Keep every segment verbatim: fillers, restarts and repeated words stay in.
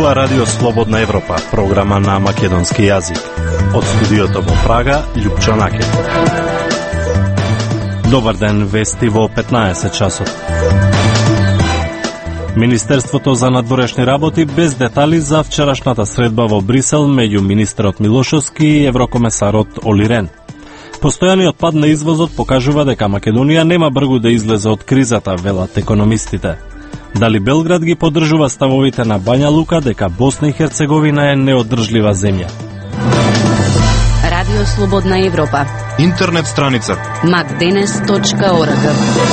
зборува Радио Слободна Европа, програма на македонски јазик. Од студиото во Прага, Љупчо Накет. Добар ден, вести во петнаесет часот. Министерството за надворешни работи без детали за вчерашната средба во Брисел меѓу министерот Милошовски и еврокомесарот Оли Рен. Постојаниот пад на извозот покажува дека Македонија нема бргу да излезе од кризата, велат економистите. Дали Белград ги поддржува ставовите на Бања Лука дека Босна и Херцеговина е неодржлива земја? Радио Слободна Европа. Интернет страница макденес точка орг.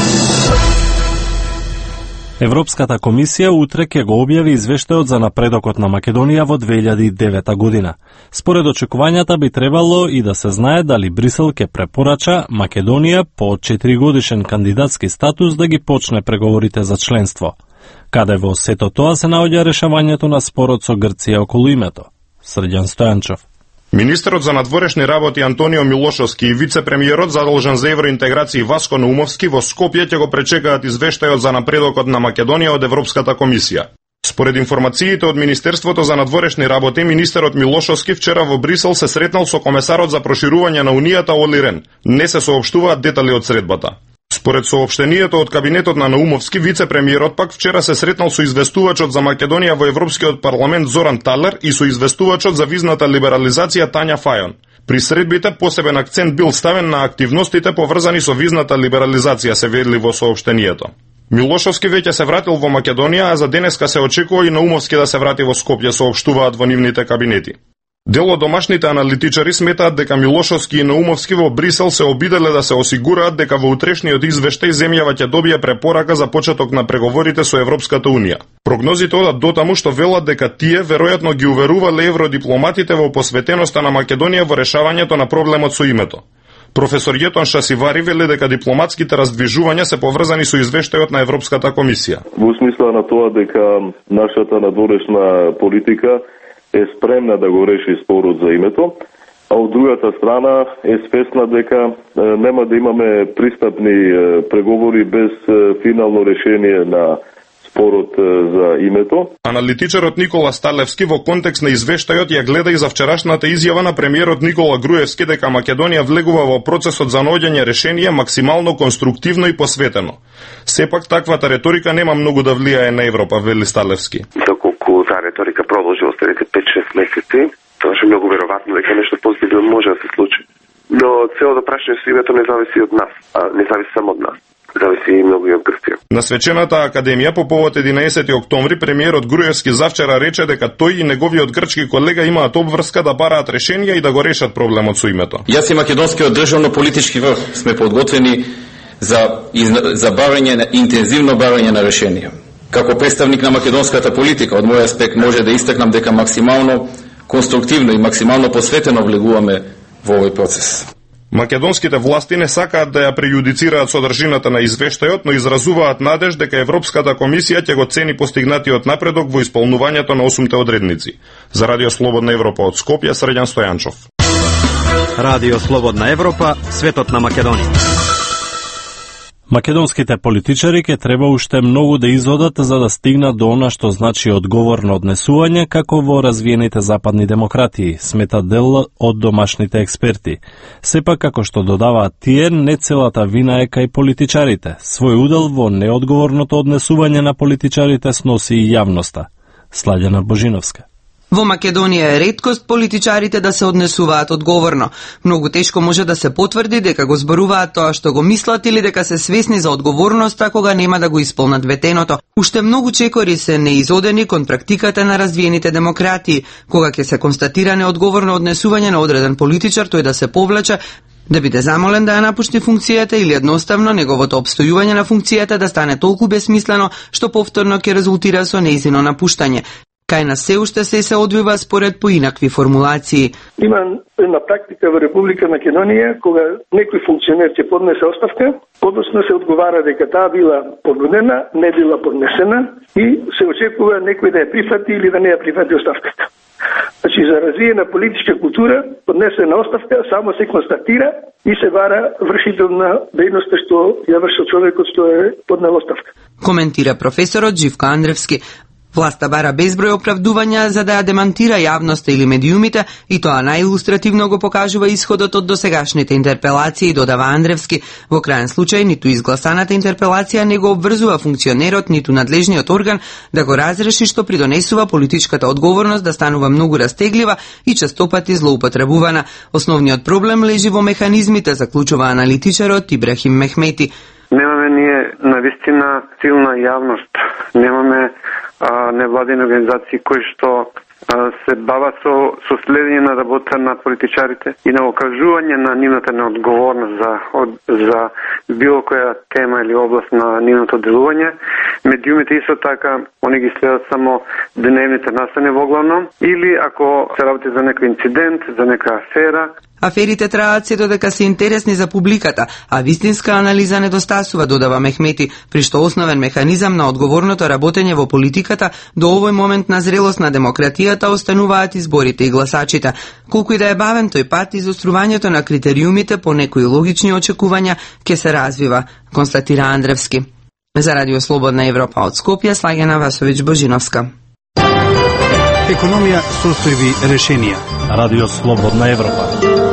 Европската комисија утре ќе го објави извештајот за напредокот на Македонија во две илјади и девета година. Според очекувањата би требало и да се знае дали Брисел ќе препорача Македонија по четиригодишен кандидатски статус да ги почне преговорите за членство. Каде во сето тоа се наоѓа решавањето на спорот со Грција околу името? Срđan Стојанчов. Министерот за надворешни работи Антонио Милошовски и вице-премиерот задолжен за евроинтеграција Васко Наумовски во Скопје ќе го пречекаат извештајот за напредокот на Македонија од Европската комисија. Според информациите од Министерството за надворешни работи, министерот Милошовски вчера во Брисел се сретнал со комесарот за проширување на Унијата Оли Рен. Не се соопштуваат детали од средбата. Според соопштението од кабинетот на Наумовски, вице-премиерот пак вчера се сретнал со известувачот за Македонија во Европскиот парламент Зоран Талер и со известувачот за визната либерализација Тања Фајон. При средбите посебен акцент бил ставен на активностите поврзани со визната либерализација, се вели во соопштението. Милошовски веќе се вратил во Македонија, а за денеска се очекува и Наумовски да се врати во Скопје, соопштуваат во нивните кабинети. Дел од домашните аналитичари сметаат дека Милошовски и Наумовски во Брисел се обиделе да се осигураат дека во утрешниот извештај земјава ќе добие препорака за почеток на преговорите со Европската Унија. Прогнозите одат дотаму што велат дека тие веројатно ги уверувале евродипломатите во посветеноста на Македонија во решавањето на проблемот со името. Професор Јетон Шасивари вели дека дипломатските раздвижувања се поврзани со извештајот на Европската комисија. Во смисла на тоа дека нашата надворешна политика е спремна да го реши спорот за името, а од другата страна е свесна дека е, нема да имаме пристапни е, преговори без е, финално решение на спорот е, за името. Аналитичарот Никола Сталевски во контекст на извештајот ја гледа и за вчерашната изјава на премиерот Никола Груевски дека Македонија влегува во процесот за наоѓање решение максимално конструктивно и посветено. Сепак таквата реторика нема многу да влијае на Европа, вели Сталевски. Доколку таа реторика продолжи останете пет-шест месеци, тоа е многу веројатно дека нешто позитивно може да се случи. Но целото прашање со името не зависи од нас, а не зависи само од нас. Зависи и многу и од Грција. На свечената академија по повод единаесети октомври премиерот Груевски завчера рече дека тој и неговиот грчки колега имаат обврска да бараат решенија и да го решат проблемот со името. Јас и македонскиот државно-политички врв сме подготвени за за барање, интензивно барање на решенија. Како представник на македонската политика, од мој аспект може да истакнам дека максимално конструктивно и максимално посветено влегуваме во овој процес. Македонските власти не сакаат да ја прејудицираат содржината на извештајот, но изразуваат надеж дека Европската комисија ќе го цени постигнатиот напредок во исполнувањето на осумте одредници. За Радио Слободна Европа од Скопје, Срđan Стојанчов. Радио Слободна Европа, светот на Македонија. Македонските политичари ќе треба уште многу да изодат за да стигнат до она што значи одговорно однесување како во развиените западни демократии, смета дел од домашните експерти. Сепак, како што додаваат тие, не целата вина е кај политичарите. Свој удел во неодговорното однесување на политичарите сноси и јавноста. Сладјана Божиновска. Во Македонија е реткост политичарите да се однесуваат одговорно. Многу тешко може да се потврди дека го зборуваат тоа што го мислат или дека се свесни за одговорноста кога нема да го исполнат ветеното. Уште многу чекори се неизодени кон практиката на развиените демократии, кога ќе се констатира неодговорно однесување на одреден политичар, тој да се повлече, да биде замолен да ја напушти функцијата или едноставно неговото обстојување на функцијата да стане толку бесмислено што повторно ќе резултира со нејзино напуштање. Кај нас се уште се се одвива според поинакви формулации. Има една практика во Република Македонија кога некој функционер ќе поднесе оставка, односно се одговара дека таа била подгодена, не била поднесена и се очекува некој да ја прифати или да не ја прифати оставката. Значи, за развиена политичка култура, поднесена оставка, само се констатира и се бара вршител на дејноста што ја вршил човекот што е поднел оставка. Коментира професорот Живко Андревски. Власта бара безброј оправдувања за да ја демантира јавноста или медиумите и тоа најилустративно го покажува исходот од досегашните интерпелации, додава Андревски. Во крајен случај, ниту изгласаната интерпелација не го обврзува функционерот, ниту надлежниот орган да го разреши, што придонесува политичката одговорност да станува многу растеглива и честопати злоупотребувана. Основниот проблем лежи во механизмите, заклучува аналитичарот Ибрахим Мехмети. Немаме ние навистина силна јавност. Немаме а, невладени организации кои што а, се бават со, со следење на работа на политичарите и на окажување на нивната неодговорност за, од, за било која тема или област на нивното делување. Медиумите исто така, они ги следат само дневните настани во главно, или ако се работи за некој инцидент, за нека афера. Аферите траат се додека се интересни за публиката, а вистинска анализа недостасува, додава Мехмети, при што основен механизам на одговорното работење во политиката до овој момент на зрелост на демократијата остануваат изборите и гласачите. Колку и да е бавен тој пат, изострувањето на критериумите по некои логични очекувања ќе се развива, констатира Андревски. За Радио Слободна Европа од Скопје, Слагена Васовиќ Божиновска. Економија состојби решенија. Радио Слободна Европа.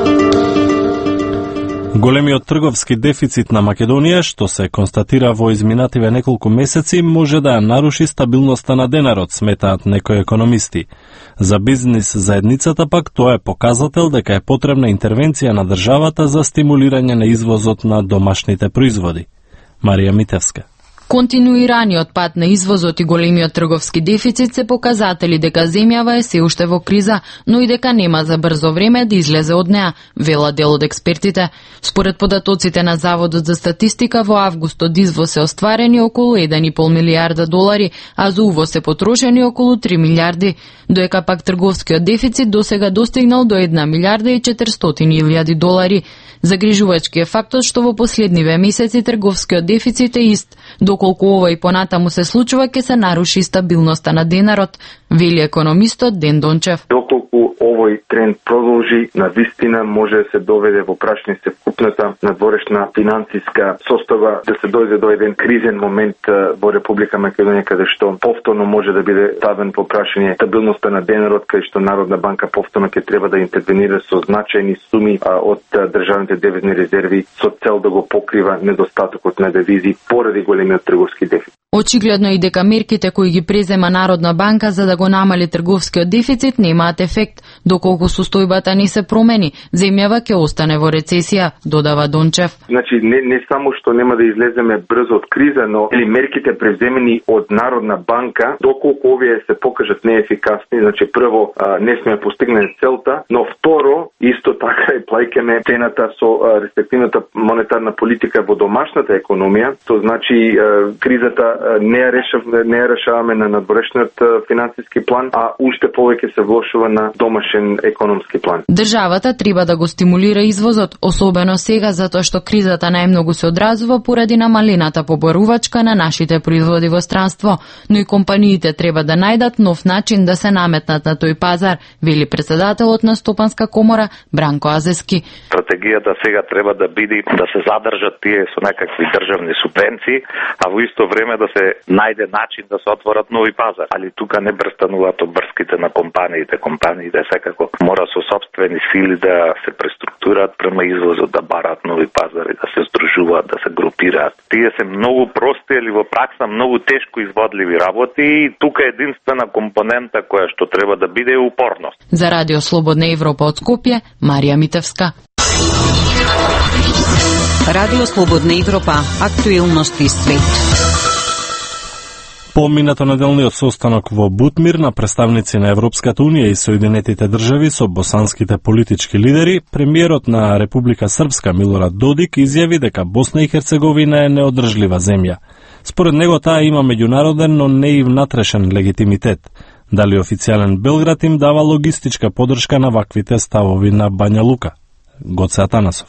Големиот трговски дефицит на Македонија, што се констатира во изминативе неколку месеци, може да ја наруши стабилноста на денарот, сметаат некои економисти. За бизнис заедницата пак тоа е показател дека е потребна интервенција на државата за стимулирање на извозот на домашните производи. Марија Митевска. Континуираниот пат на извозот и големиот трговски дефицит се показатели дека земјава е се уште во криза, но и дека нема за брзо време да излезе од неа, вела дел од експертите. Според податоците на Заводот за статистика, во август од извоз се остварени околу еден и пол милијарда долари, а за увоз се потрошени околу три милијарди, доека пак трговскиот дефицит досега достигнал до една милијарда и четиристотини илјади долари. Загрижувачки е фактот што во последниве месеци трговскиот дефицит е ист. Доколку ова и понатаму се случува, ќе се наруши стабилноста на денарот, вели економистот Ден Дончев. Доколку овој тренд продолжи, на вистина може да се доведе во прашање вкупната надворешна финансиска состава, да се дојде до еден кризен момент во Република Македонија, каде што повторно може да биде ставен во прашање стабилноста на денарот, каде што Народна банка повторно ќе треба да интервенира со значајни суми од државните девизни резерви со цел да го покрива недостатокот на девизи поради големиот трговски дефицит. Очигледно и дека мерките кои ги презема Народна банка за да го намали трговскиот дефицит немаат ефект, доколку состојбата не се промени, земјава ќе остане во рецесија, додава Дончев. Значи не не само што нема да излеземе брзо од криза, но или мерките преземени од Народна банка, доколку овие се покажат неефикасни, значи прво а, не сме постигнали целта, но второ исто така и плаќаме цената со а, респективната монетарна политика во домашната економија, тоа значи а, кризата не ја решав, не ја решаваме на надворешниот финансиски план, а уште повеќе се влошува на домашен економски план. Државата треба да го стимулира извозот, особено сега затоа што кризата најмногу се одразува поради намалената побарувачка на нашите производи во странство, но и компаниите треба да најдат нов начин да се наметнат на тој пазар, вели председателот на Стопанска комора Бранко Азески. Стратегијата сега треба да биде да се задржат тие со некакви државни субвенции, а во исто време да се најде начин да се отворат нови пазар. Али тука не престануваат обврските на компаниите. Компаниите секако мора со собствени сили да се преструктурат према извозот, да бараат нови пазари, да се здружуваат, да се групираат. Тие се многу прости, или во пракса многу тешко изводливи работи и тука единствена компонента која што треба да биде е упорност. За Радио Слободна Европа од Скопје, Марија Митевска. Радио Слободна Европа, актуелности свет. По минатонеделниот состанок во Бутмир на представници на Европската Унија и Соединетите држави со босанските политички лидери, премиерот на Република Српска Милорад Додик изјави дека Босна и Херцеговина е неодржлива земја. Според него таа има меѓународен, но не и внатрешен легитимитет. Дали официјален Белград им дава логистичка поддршка на ваквите ставови на Бања Лука? Гоце Атанасов.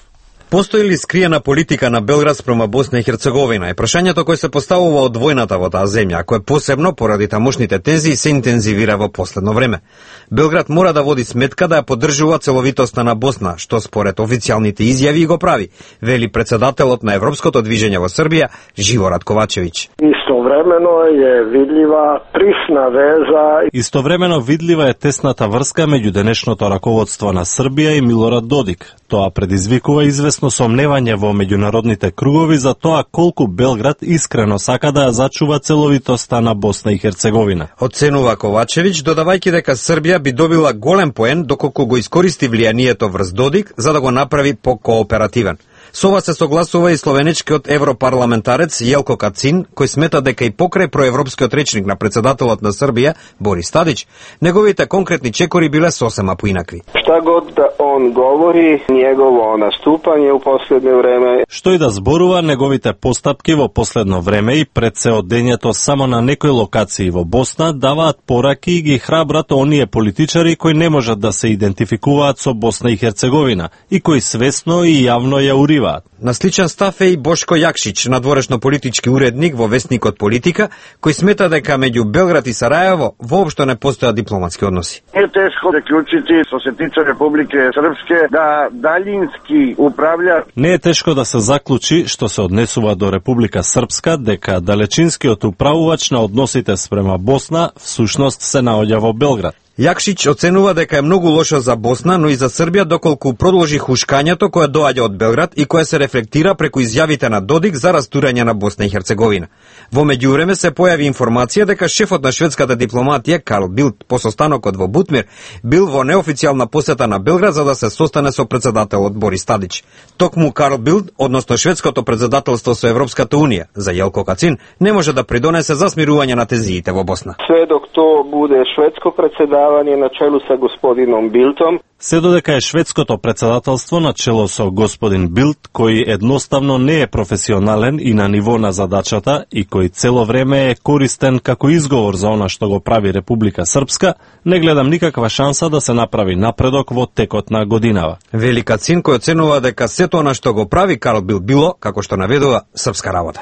Постои ли скриена политика на Белград спрема Босна и Херцеговина? Е прашањето кој се поставува од војната во таа земја, кој посебно поради тамошните тензии се интензивира во последно време. Белград мора да води сметка да ја поддржува целовитоста на Босна, што според официјалните изјави го прави, вели председателот на Европското движење во Србија Живорад Ковачевиќ. Истовремено е видлива присна веза. Истовремено видлива е тесната врска меѓу денешното раководство на Србија и Милорад Додик. Тоа предизвикува известно сомневање во меѓународните кругови за тоа колку Белград искрено сака да ја зачува целовитоста на Босна и Херцеговина. Оценува Ковачевиќ, додавајќи дека Србија би добила голем поен доколку го искористи влијанието врз Додик за да го направи покооперативен. Со ова се согласува и словенечкиот европарламентарец Јелко Кацин, кој смета дека и покрај проевропскиот речник на председателот на Србија Борис Тадич, неговите конкретни чекори биле сосема поинакви. Шта год да он говори, негово наступање у последно време. Што и да зборува, неговите постапки во последно време и пред се одењето само на некои локации во Босна даваат пораки и ги храбрат оние политичари кои не можат да се идентификуваат со Босна и Херцеговина и кои свесно и јавно ја уриваат. На сличен став е и Бошко Јакшиć, надворешно политички уредник во вестникот Политика, кој смета дека меѓу Белград и Сарајево воопшто не постојат дипломатски односи. Е тешко заклучити со се тиче Републике Српске да далински управља. Не е тешко да се заклучи што се однесува до Република Српска дека далечинскиот управувач на односите спрема Босна всушност се наоѓа во Белград. Јакшиć оценува дека е многу лошо за Босна, но и за Србија доколку продолжи хушкањето кое доаѓа од Белград и кое се рефлектира преку изјавите на Додик за растурање на Босна и Херцеговина. Во меѓувреме се појави информација дека шефот на шведската дипломатија Карл Билт по состанокот во Бутмир бил во неофицијална посета на Белград за да се состане со председателот Борис Тадич. Токму Карл Билт, односно шведското председателство со Европската унија, за Јелко Кацин, не може да придонесе за смирување на тензиите во Босна. Све док то буде шведско председавање на челу со господином Билтом. Се додека е шведското председателство на чело со господин Билт, кој едноставно не е професионален и на ниво на задачата и кој цело време е користен како изговор за она што го прави Република Српска, не гледам никаква шанса да се направи напредок во текот на годинава. Вели Кацин, кој оценува дека сето она што го прави Карл Билт било, како што наведува, српска работа.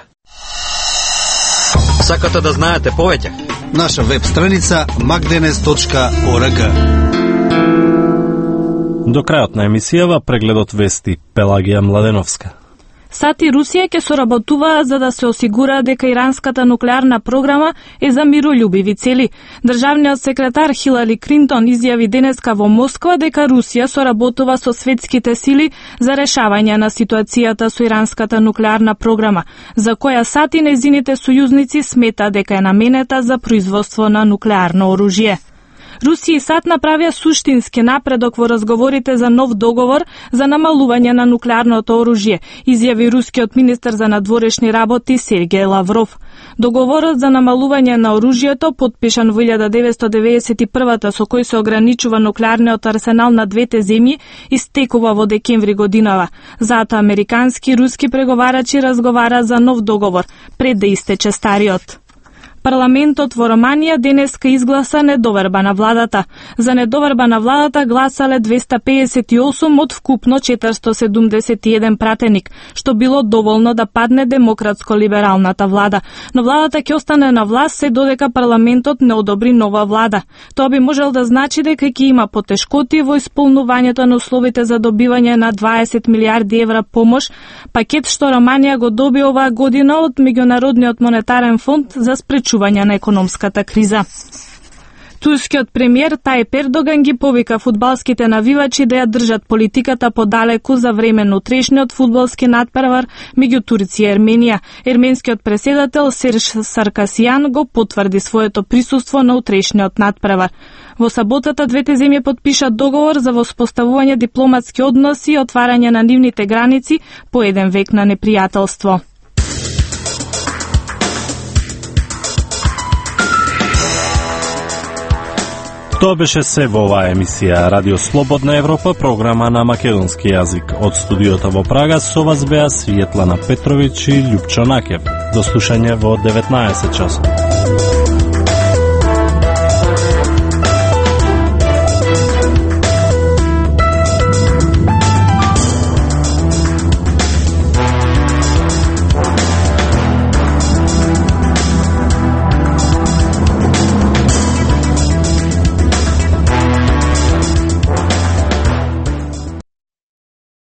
Сакате да знаете повеќе? Наша веб страница magdenes точка org. До крајот на емисијава прегледот вести Пелагија Младеновска. САД и Русија ќе соработуваат за да се осигура дека иранската нуклеарна програма е за мирољубиви цели. Државниот секретар Хилари Клинтон изјави денеска во Москва дека Русија соработува со светските сили за решавање на ситуацијата со иранската нуклеарна програма, за која САД и нејзините сојузници смета дека е наменета за производство на нуклеарно оружје. Русија и САД направија суштински напредок во разговорите за нов договор за намалување на нуклеарното оружје, изјави рускиот министер за надворешни работи Сергеј Лавров. Договорот за намалување на оружјето, подпишан во илјада деветстотини деведесет и прва со кој се ограничува нуклеарниот арсенал на двете земји, истекува во декември годинава. Затоа американски и руски преговарачи разговараат за нов договор, пред да истече стариот. Парламентот во Романија денеска изгласа недоверба на владата. За недоверба на владата гласале двеста педесет и осум од вкупно четиристо седумдесет и еден пратеник, што било доволно да падне демократско-либералната влада. Но владата ќе остане на власт се додека парламентот не одобри нова влада. Тоа би можел да значи дека ќе има потешкоти во исполнувањето на условите за добивање на дваесет милијарди евра помош, пакет што Романија го доби оваа година од Меѓународниот монетарен фонд за спречување на економската криза. Турскиот премиер Тајип Ердоган ги повика фудбалските навивачи да ја држат политиката подалеку за време на утрешниот фудбалски надпревар меѓу Турција и Ерменија. Ерменскиот преседател Серж Саркасијан го потврди своето присуство на утрешниот надпревар. Во саботата двете земји потпиша договор за воспоставување дипломатски односи и отварање на нивните граници по еден век на непријателство. Тоа беше се во оваа емисија Радио Слободна Европа, програма на македонски јазик. Од студиото во Прага со вас беа Светлана Петровиќ и Љупчо Накев. До слушање во деветнаесет часот.